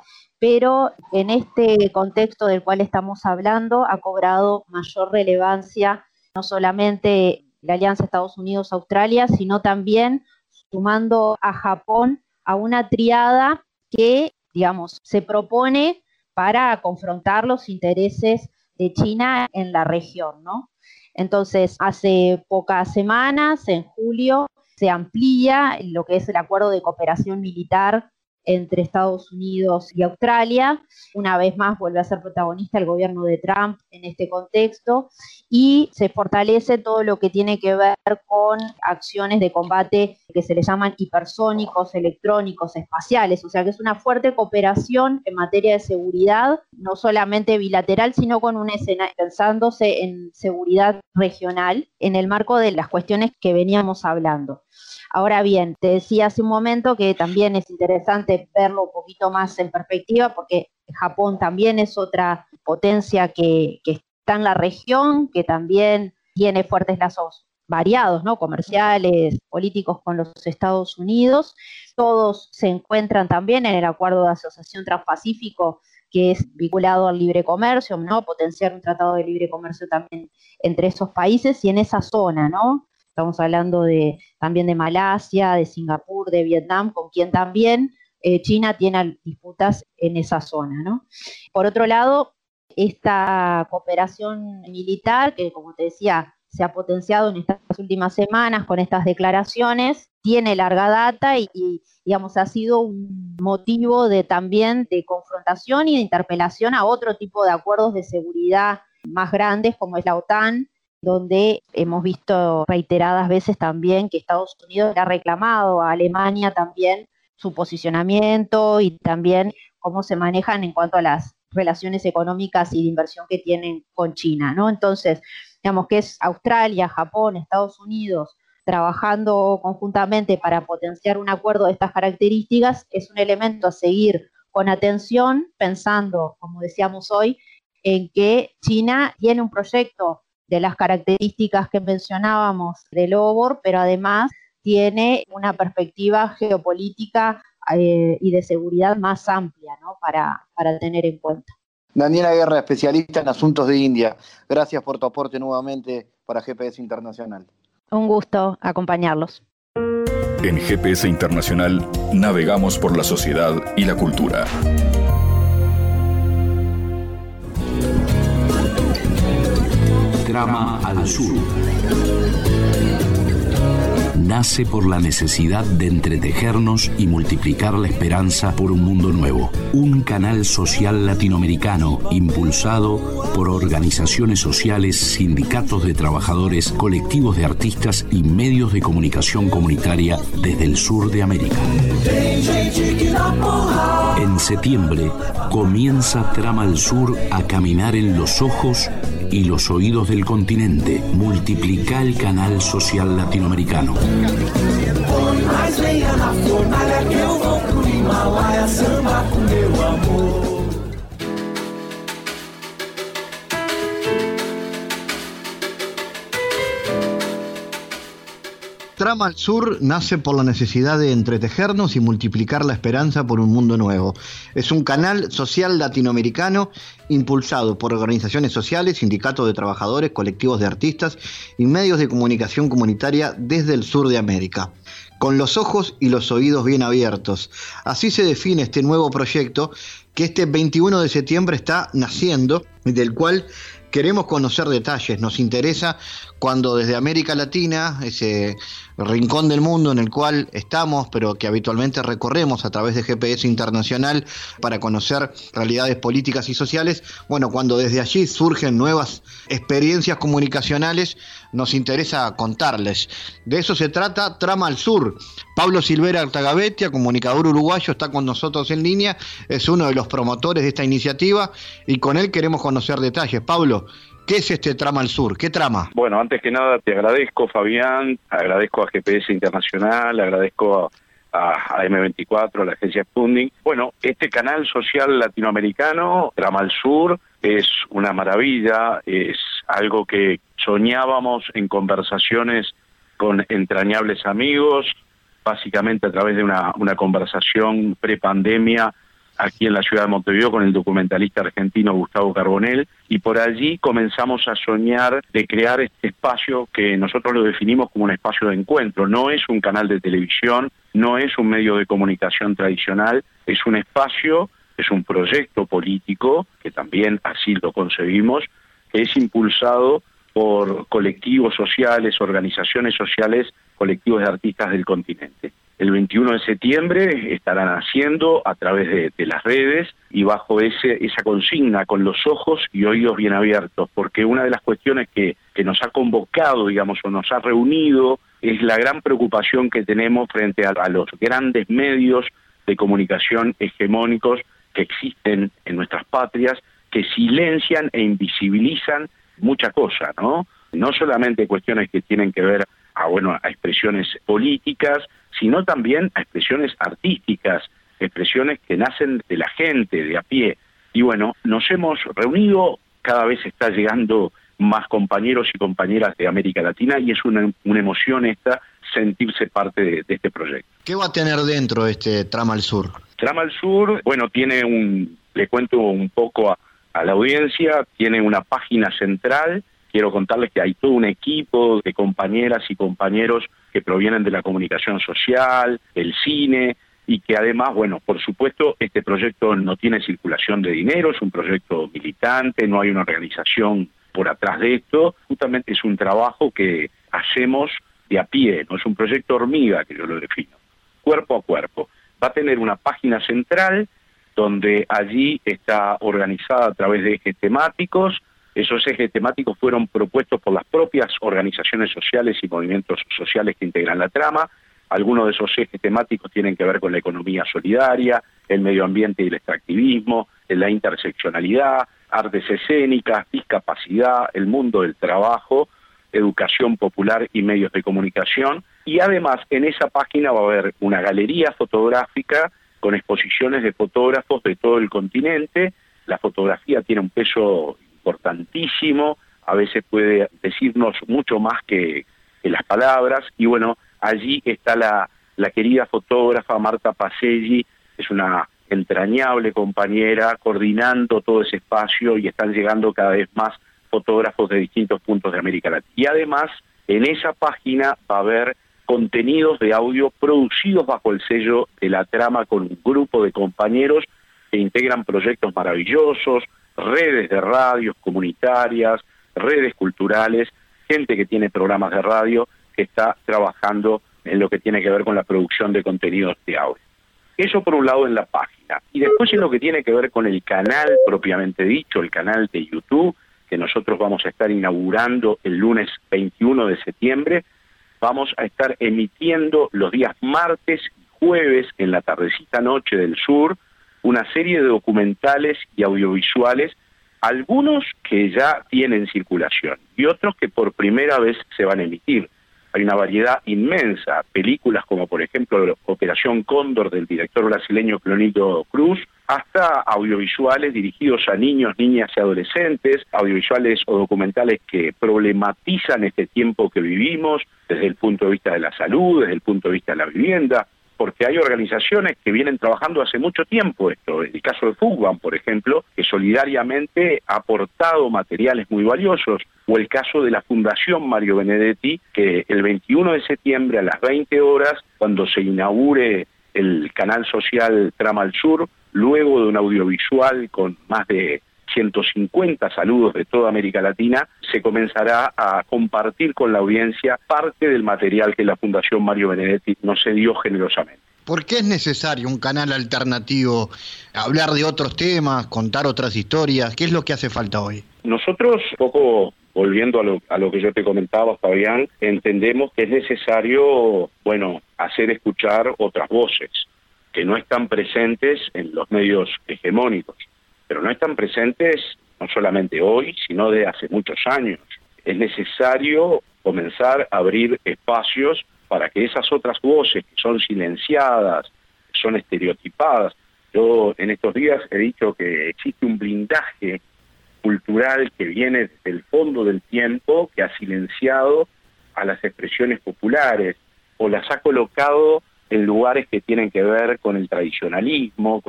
pero en este contexto del cual estamos hablando ha cobrado mayor relevancia no solamente la alianza Estados Unidos-Australia, sino también sumando a Japón a una triada que, digamos, se propone para confrontar los intereses de China en la región, ¿no? Entonces, hace pocas semanas, en julio, se amplía lo que es el acuerdo de cooperación militar entre Estados Unidos y Australia. Una vez más vuelve a ser protagonista el gobierno de Trump en este contexto y se fortalece todo lo que tiene que ver con acciones de combate que se le llaman hipersónicos, electrónicos, espaciales, o sea que es una fuerte cooperación en materia de seguridad, no solamente bilateral, sino con un escenario pensándose en seguridad regional en el marco de las cuestiones que veníamos hablando. Ahora bien, te decía hace un momento que también es interesante verlo un poquito más en perspectiva, porque Japón también es otra potencia que, que está en la región, que también tiene fuertes lazos variados, ¿no? Comerciales, políticos con los Estados Unidos. Todos se encuentran también en el Acuerdo de Asociación Transpacífico, que es vinculado al libre comercio, ¿no? Potenciar un tratado de libre comercio también entre esos países y en esa zona, ¿no? Estamos hablando de, también de Malasia, de Singapur, de Vietnam, con quien también eh, China tiene disputas en esa zona, ¿no? Por otro lado, esta cooperación militar, que como te decía, se ha potenciado en estas últimas semanas con estas declaraciones, tiene larga data y, y digamos, ha sido un motivo de también de confrontación y de interpelación a otro tipo de acuerdos de seguridad más grandes, como es la OTAN, donde hemos visto reiteradas veces también que Estados Unidos le ha reclamado a Alemania también su posicionamiento y también cómo se manejan en cuanto a las relaciones económicas y de inversión que tienen con China, ¿no? Entonces, digamos que es Australia, Japón, Estados Unidos trabajando conjuntamente para potenciar un acuerdo de estas características, es un elemento a seguir con atención, pensando, como decíamos hoy, en que China tiene un proyecto de las características que mencionábamos del O B O R, pero además tiene una perspectiva geopolítica eh, y de seguridad más amplia, ¿no? para, para tener en cuenta. Daniela Guerra, especialista en asuntos de India. Gracias por tu aporte nuevamente para G P S Internacional. Un gusto acompañarlos. En G P S Internacional navegamos por la sociedad y la cultura. Trama al Sur. Nace por la necesidad de entretejernos y multiplicar la esperanza por un mundo nuevo. Un canal social latinoamericano impulsado por organizaciones sociales, sindicatos de trabajadores, colectivos de artistas y medios de comunicación comunitaria desde el sur de América. En septiembre comienza Trama al Sur a caminar en los ojos y los oídos del continente. Multiplica el canal social latinoamericano. Trama al Sur nace por la necesidad de entretejernos y multiplicar la esperanza por un mundo nuevo. Es un canal social latinoamericano impulsado por organizaciones sociales, sindicatos de trabajadores, colectivos de artistas y medios de comunicación comunitaria desde el sur de América. Con los ojos y los oídos bien abiertos. Así se define este nuevo proyecto que este veintiuno de septiembre está naciendo y del cual queremos conocer detalles. Nos interesa cuando desde América Latina, ese rincón del mundo en el cual estamos, pero que habitualmente recorremos a través de G P S Internacional para conocer realidades políticas y sociales, bueno, cuando desde allí surgen nuevas experiencias comunicacionales, nos interesa contarles. De eso se trata Trama al Sur. Pablo Silvera Artagabetia, comunicador uruguayo, está con nosotros en línea, es uno de los promotores de esta iniciativa y con él queremos conocer detalles. Pablo, ¿qué es este Trama al Sur? ¿Qué trama? Bueno, antes que nada te agradezco, Fabián, agradezco a G P S Internacional, agradezco a, a eme veinticuatro, a la agencia Sputnik. Bueno, este canal social latinoamericano, Trama al Sur, es una maravilla, es algo que soñábamos en conversaciones con entrañables amigos, básicamente a través de una, una conversación prepandemia aquí en la ciudad de Montevideo con el documentalista argentino Gustavo Carbonell, y por allí comenzamos a soñar de crear este espacio que nosotros lo definimos como un espacio de encuentro. No es un canal de televisión, no es un medio de comunicación tradicional, es un espacio, es un proyecto político, que también así lo concebimos, que es impulsado por colectivos sociales, organizaciones sociales, colectivos de artistas del continente. El veintiuno de septiembre estarán haciendo a través de, de las redes y bajo ese, esa consigna, con los ojos y oídos bien abiertos, porque una de las cuestiones que, que nos ha convocado, digamos, o nos ha reunido, es la gran preocupación que tenemos frente a, a los grandes medios de comunicación hegemónicos que existen en nuestras patrias, que silencian e invisibilizan mucha cosa, ¿no? No solamente cuestiones que tienen que ver a, bueno, a expresiones políticas, sino también a expresiones artísticas, expresiones que nacen de la gente, de a pie. Y bueno, nos hemos reunido, cada vez está llegando más compañeros y compañeras de América Latina, y es una, una emoción esta, sentirse parte de, de este proyecto. ¿Qué va a tener dentro este Trama al Sur? Trama al Sur, bueno, tiene un, le cuento un poco a, a la audiencia, tiene una página central. Quiero contarles que hay todo un equipo de compañeras y compañeros que provienen de la comunicación social, del cine, y que además, bueno, por supuesto, este proyecto no tiene circulación de dinero, es un proyecto militante, no hay una organización por atrás de esto, justamente es un trabajo que hacemos de a pie, no es un proyecto hormiga, que yo lo defino, cuerpo a cuerpo. Va a tener una página central donde allí está organizada a través de ejes temáticos. Esos ejes temáticos fueron propuestos por las propias organizaciones sociales y movimientos sociales que integran la trama. Algunos de esos ejes temáticos tienen que ver con la economía solidaria, el medio ambiente y el extractivismo, la interseccionalidad, artes escénicas, discapacidad, el mundo del trabajo, educación popular y medios de comunicación. Y además en esa página va a haber una galería fotográfica con exposiciones de fotógrafos de todo el continente. La fotografía tiene un peso importantísimo, a veces puede decirnos mucho más que, que las palabras, y bueno, allí está la, la querida fotógrafa Marta Paselli, es una entrañable compañera coordinando todo ese espacio, y están llegando cada vez más fotógrafos de distintos puntos de América Latina. Y además, en esa página va a haber contenidos de audio producidos bajo el sello de la trama con un grupo de compañeros que integran proyectos maravillosos, redes de radios comunitarias, redes culturales, gente que tiene programas de radio que está trabajando en lo que tiene que ver con la producción de contenidos de audio. Eso por un lado en la página. Y después en lo que tiene que ver con el canal propiamente dicho, el canal de YouTube, que nosotros vamos a estar inaugurando el lunes veintiuno de septiembre, vamos a estar emitiendo los días martes y jueves en la tardecita noche del sur, una serie de documentales y audiovisuales, algunos que ya tienen circulación y otros que por primera vez se van a emitir. Hay una variedad inmensa, películas como por ejemplo Operación Cóndor del director brasileño Clonito Cruz, hasta audiovisuales dirigidos a niños, niñas y adolescentes, audiovisuales o documentales que problematizan este tiempo que vivimos desde el punto de vista de la salud, desde el punto de vista de la vivienda, porque hay organizaciones que vienen trabajando hace mucho tiempo esto. El caso de Fugban, por ejemplo, que solidariamente ha aportado materiales muy valiosos, o el caso de la Fundación Mario Benedetti, que el veintiuno de septiembre a las veinte horas, cuando se inaugure el canal social Trama al Sur, luego de un audiovisual con más de ciento cincuenta saludos de toda América Latina, se comenzará a compartir con la audiencia parte del material que la Fundación Mario Benedetti nos cedió generosamente. ¿Por qué es necesario un canal alternativo? Hablar de otros temas, contar otras historias. ¿Qué es lo que hace falta hoy? Nosotros, un poco volviendo a lo, a lo que yo te comentaba, Fabián, entendemos que es necesario, bueno, hacer escuchar otras voces que no están presentes en los medios hegemónicos, pero no están presentes no solamente hoy, sino de hace muchos años. Es necesario comenzar a abrir espacios para que esas otras voces que son silenciadas, que son estereotipadas. Yo en estos días he dicho que existe un blindaje cultural que viene del fondo del tiempo, que ha silenciado a las expresiones populares o las ha colocado en lugares que tienen que ver con el tradicionalismo, con el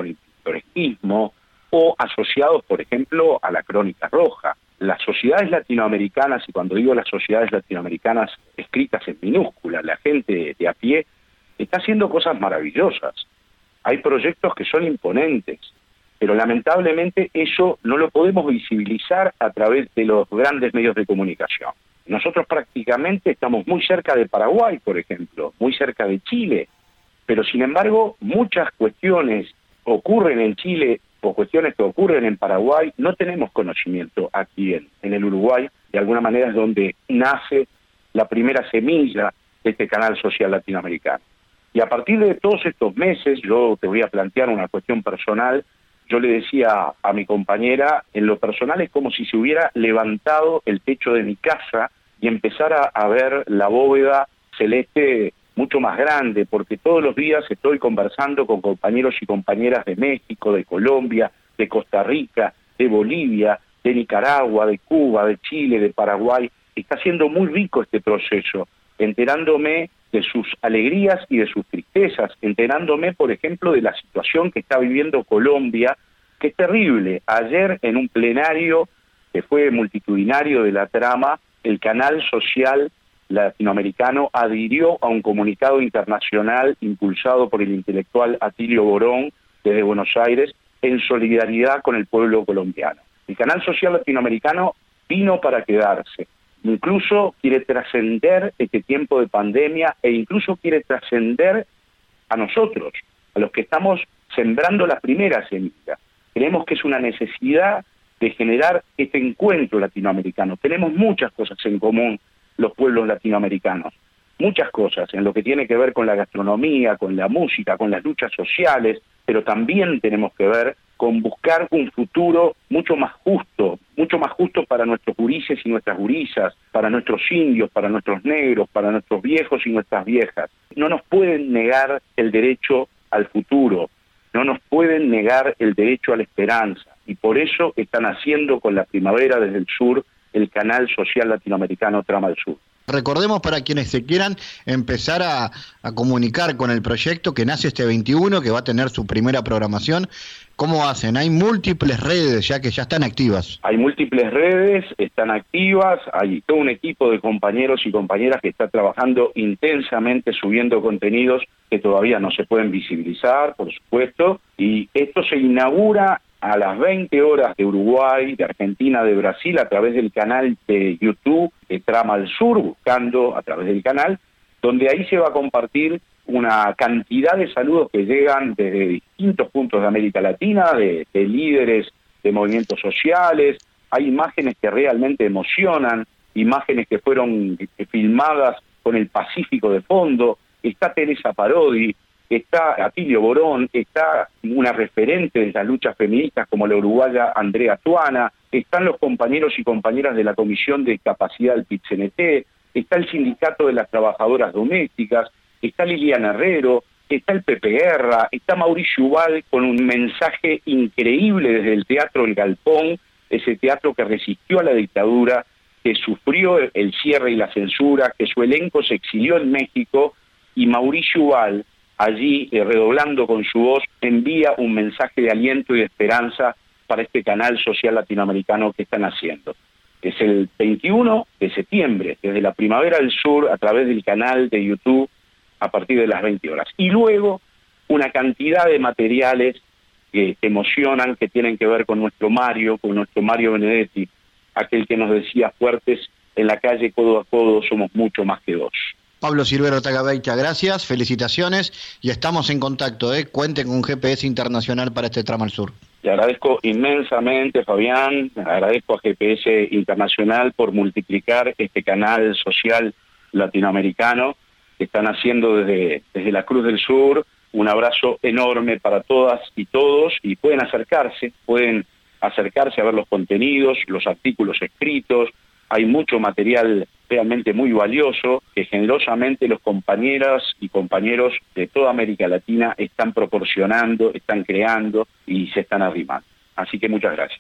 pintoresquismo o asociados, por ejemplo, a la Crónica Roja. Las sociedades latinoamericanas, y cuando digo las sociedades latinoamericanas escritas en minúscula, la gente de a pie está haciendo cosas maravillosas. Hay proyectos que son imponentes, pero lamentablemente eso no lo podemos visibilizar a través de los grandes medios de comunicación. Nosotros prácticamente estamos muy cerca de Paraguay, por ejemplo, muy cerca de Chile, pero sin embargo muchas cuestiones ocurren en Chile o cuestiones que ocurren en Paraguay, no tenemos conocimiento aquí en, en el Uruguay. De alguna manera es donde nace la primera semilla de este canal social latinoamericano. Y a partir de todos estos meses, yo te voy a plantear una cuestión personal. Yo le decía a mi compañera, en lo personal es como si se hubiera levantado el techo de mi casa y empezara a ver la bóveda celeste mucho más grande, porque todos los días estoy conversando con compañeros y compañeras de México, de Colombia, de Costa Rica, de Bolivia, de Nicaragua, de Cuba, de Chile, de Paraguay. Está siendo muy rico este proceso, enterándome de sus alegrías y de sus tristezas, enterándome, por ejemplo, de la situación que está viviendo Colombia, que es terrible. Ayer, en un plenario que fue multitudinario de la trama, el canal social latinoamericano adhirió a un comunicado internacional impulsado por el intelectual Atilio Borón desde Buenos Aires en solidaridad con el pueblo colombiano. El canal social latinoamericano vino para quedarse, incluso quiere trascender este tiempo de pandemia e incluso quiere trascender a nosotros, a los que estamos sembrando la primera semilla. Creemos que es una necesidad de generar este encuentro latinoamericano. Tenemos muchas cosas en común los pueblos latinoamericanos, muchas cosas en lo que tiene que ver con la gastronomía, con la música, con las luchas sociales, pero también tenemos que ver con buscar un futuro mucho más justo, mucho más justo para nuestros gurises y nuestras gurisas, para nuestros indios, para nuestros negros, para nuestros viejos y nuestras viejas. No nos pueden negar el derecho al futuro, no nos pueden negar el derecho a la esperanza, y por eso están haciendo con la primavera desde el sur el canal social latinoamericano Trama al Sur. Recordemos para quienes se quieran empezar a, a comunicar con el proyecto que nace este veintiuno, que va a tener su primera programación. ¿Cómo hacen? Hay múltiples redes ya que ya están activas. Hay múltiples redes, están activas, hay todo un equipo de compañeros y compañeras que está trabajando intensamente subiendo contenidos que todavía no se pueden visibilizar, por supuesto, y esto se inaugura a las veinte horas de Uruguay, de Argentina, de Brasil, a través del canal de YouTube de Trama al Sur, buscando a través del canal, donde ahí se va a compartir una cantidad de saludos que llegan desde distintos puntos de América Latina, de, de líderes de movimientos sociales. Hay imágenes que realmente emocionan, imágenes que fueron filmadas con el Pacífico de fondo. Está Teresa Parodi, está Atilio Borón, está una referente de las luchas feministas como la uruguaya Andrea Tuana, están los compañeros y compañeras de la Comisión de Capacidad del Pit-C N T, está el Sindicato de las Trabajadoras Domésticas, está Liliana Herrero, está el Pepe Guerra, está Mauricio Ubal con un mensaje increíble desde el Teatro El Galpón, ese teatro que resistió a la dictadura, que sufrió el cierre y la censura, que su elenco se exilió en México, y Mauricio Ubal, allí, eh, redoblando con su voz, envía un mensaje de aliento y de esperanza para este canal social latinoamericano que están haciendo. Es el veintiuno de septiembre, desde la Primavera del Sur, a través del canal de YouTube, a partir de las veinte horas. Y luego, una cantidad de materiales que emocionan, que tienen que ver con nuestro Mario, con nuestro Mario Benedetti, aquel que nos decía fuertes, en la calle codo a codo somos mucho más que dos. Pablo Silvero Tagabeita, gracias, felicitaciones y estamos en contacto, ¿eh? Cuenten con un G P S internacional para este Trama al Sur. Le agradezco inmensamente, Fabián, agradezco a G P S Internacional por multiplicar este canal social latinoamericano que están haciendo desde, desde la Cruz del Sur. Un abrazo enorme para todas y todos, y pueden acercarse, pueden acercarse a ver los contenidos, los artículos escritos. Hay mucho material realmente muy valioso que generosamente los compañeras y compañeros de toda América Latina están proporcionando, están creando y se están arrimando. Así que muchas gracias.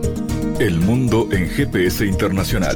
El mundo en G P S Internacional.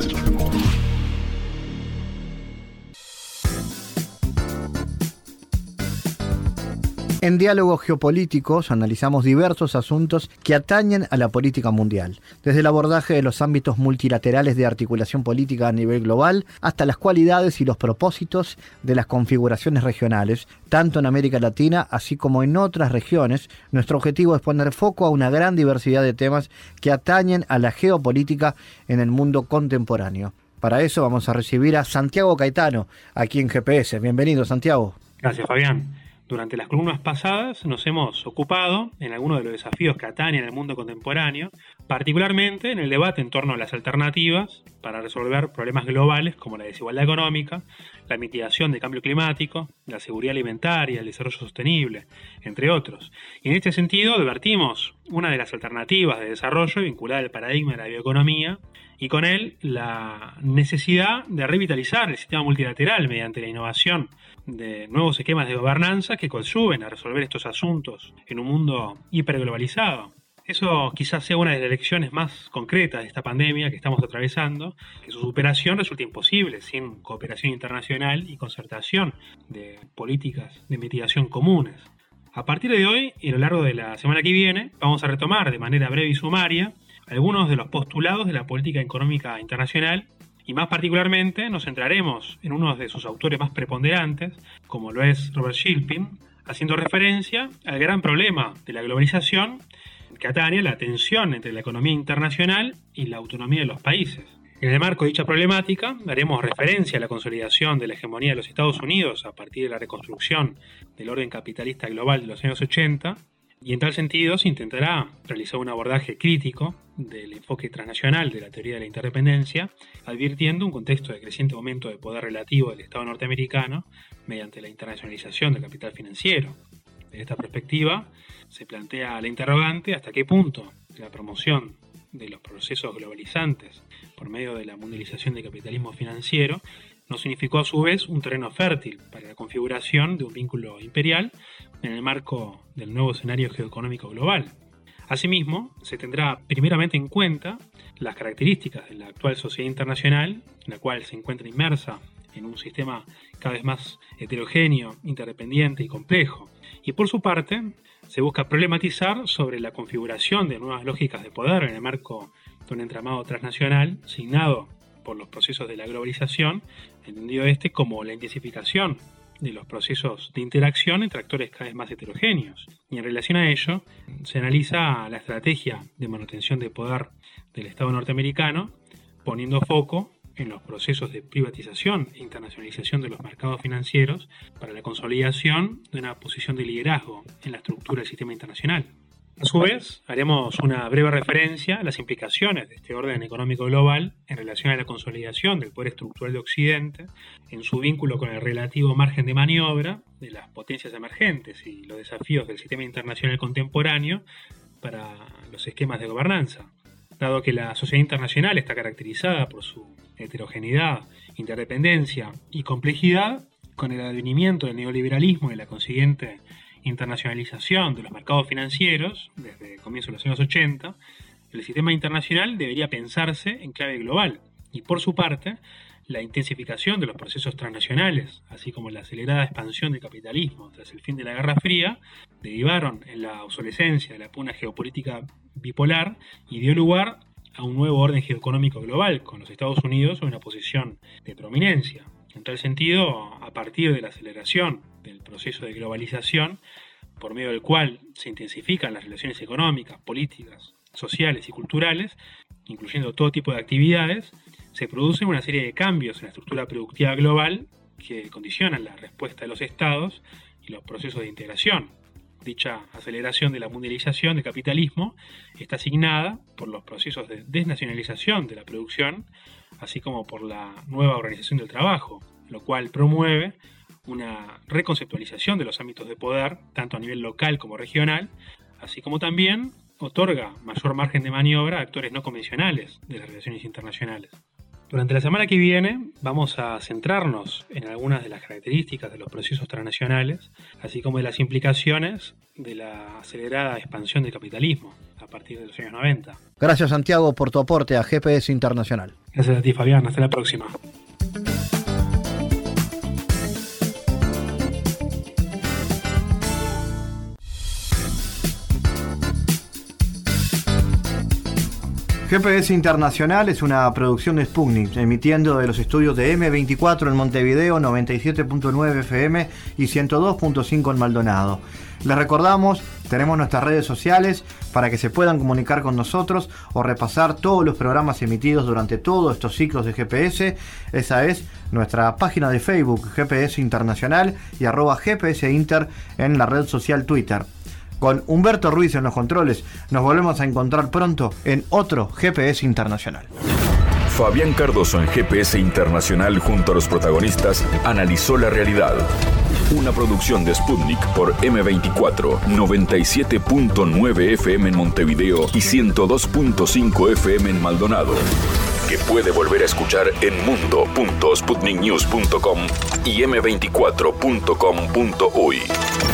En Diálogos Geopolíticos analizamos diversos asuntos que atañen a la política mundial, desde el abordaje de los ámbitos multilaterales de articulación política a nivel global hasta las cualidades y los propósitos de las configuraciones regionales, tanto en América Latina así como en otras regiones. Nuestro objetivo es poner foco a una gran diversidad de temas que atañen a la geopolítica en el mundo contemporáneo. Para eso vamos a recibir a Santiago Caetano, aquí en G P S. Bienvenido, Santiago. Gracias, Fabián. Durante las columnas pasadas nos hemos ocupado en algunos de los desafíos que atañen al mundo contemporáneo, particularmente en el debate en torno a las alternativas para resolver problemas globales como la desigualdad económica, la mitigación del cambio climático, la seguridad alimentaria, el desarrollo sostenible, entre otros. Y en este sentido advertimos una de las alternativas de desarrollo vinculada al paradigma de la bioeconomía y con él la necesidad de revitalizar el sistema multilateral mediante la innovación de nuevos esquemas de gobernanza que coadyuven a resolver estos asuntos en un mundo hiperglobalizado. Eso quizás sea una de las lecciones más concretas de esta pandemia que estamos atravesando, que su superación resulta imposible sin cooperación internacional y concertación de políticas de mitigación comunes. A partir de hoy y a lo largo de la semana que viene vamos a retomar de manera breve y sumaria algunos de los postulados de la política económica internacional y más particularmente nos centraremos en uno de sus autores más preponderantes, como lo es Robert Shilpin, haciendo referencia al gran problema de la globalización que atañe a la tensión entre la economía internacional y la autonomía de los países. En el marco de dicha problemática, haremos referencia a la consolidación de la hegemonía de los Estados Unidos a partir de la reconstrucción del orden capitalista global de los años ochenta, y en tal sentido se intentará realizar un abordaje crítico del enfoque transnacional de la teoría de la interdependencia, advirtiendo un contexto de creciente aumento de poder relativo del Estado norteamericano mediante la internacionalización del capital financiero. Desde esta perspectiva, se plantea la interrogante hasta qué punto la promoción de los procesos globalizantes por medio de la mundialización del capitalismo financiero no significó a su vez un terreno fértil para la configuración de un vínculo imperial en el marco del nuevo escenario geoeconómico global. Asimismo, se tendrá primeramente en cuenta las características de la actual sociedad internacional, la cual se encuentra inmersa en un sistema cada vez más heterogéneo, interdependiente y complejo. Y por su parte, se busca problematizar sobre la configuración de nuevas lógicas de poder en el marco de un entramado transnacional signado por los procesos de la globalización, entendido este como la intensificación de los procesos de interacción entre actores cada vez más heterogéneos. Y en relación a ello, se analiza la estrategia de manutención de poder del Estado norteamericano, poniendo foco en los procesos de privatización e internacionalización de los mercados financieros para la consolidación de una posición de liderazgo en la estructura del sistema internacional. A su vez, haremos una breve referencia a las implicaciones de este orden económico global en relación a la consolidación del poder estructural de Occidente en su vínculo con el relativo margen de maniobra de las potencias emergentes y los desafíos del sistema internacional contemporáneo para los esquemas de gobernanza. Dado que la sociedad internacional está caracterizada por su heterogeneidad, interdependencia y complejidad, con el advenimiento del neoliberalismo y la consiguiente internacionalización de los mercados financieros desde el comienzo de los años ochenta, el sistema internacional debería pensarse en clave global y, por su parte, la intensificación de los procesos transnacionales, así como la acelerada expansión del capitalismo tras el fin de la Guerra Fría, derivaron en la obsolescencia de la pugna geopolítica bipolar y dio lugar a un nuevo orden geoeconómico global, con los Estados Unidos en una posición de prominencia. En tal sentido, a partir de la aceleración del proceso de globalización, por medio del cual se intensifican las relaciones económicas, políticas, sociales y culturales, incluyendo todo tipo de actividades, se producen una serie de cambios en la estructura productiva global que condicionan la respuesta de los estados y los procesos de integración. Dicha aceleración de la mundialización del capitalismo está asignada por los procesos de desnacionalización de la producción, así como por la nueva organización del trabajo, lo cual promueve una reconceptualización de los ámbitos de poder, tanto a nivel local como regional, así como también otorga mayor margen de maniobra a actores no convencionales de las relaciones internacionales. Durante la semana que viene vamos a centrarnos en algunas de las características de los procesos transnacionales, así como de las implicaciones de la acelerada expansión del capitalismo a partir de los años noventa. Gracias, Santiago, por tu aporte a G P S Internacional. Gracias a ti, Fabián. Hasta la próxima. G P S Internacional es una producción de Sputnik, emitiendo de los estudios de eme veinticuatro en Montevideo, noventa y siete punto nueve F M y ciento dos punto cinco en Maldonado. Les recordamos, tenemos nuestras redes sociales para que se puedan comunicar con nosotros o repasar todos los programas emitidos durante todos estos ciclos de G P S. Esa es nuestra página de Facebook, G P S Internacional, y arroba G P S Inter en la red social Twitter. Con Humberto Ruiz en los controles, nos volvemos a encontrar pronto en otro G P S Internacional. Fabián Cardoso en G P S Internacional junto a los protagonistas analizó la realidad. Una producción de Sputnik por eme veinticuatro, noventa y siete punto nueve F M en Montevideo y ciento dos punto cinco F M en Maldonado. Que puede volver a escuchar en mundo punto sputnik news punto com y eme veinticuatro punto com punto uy.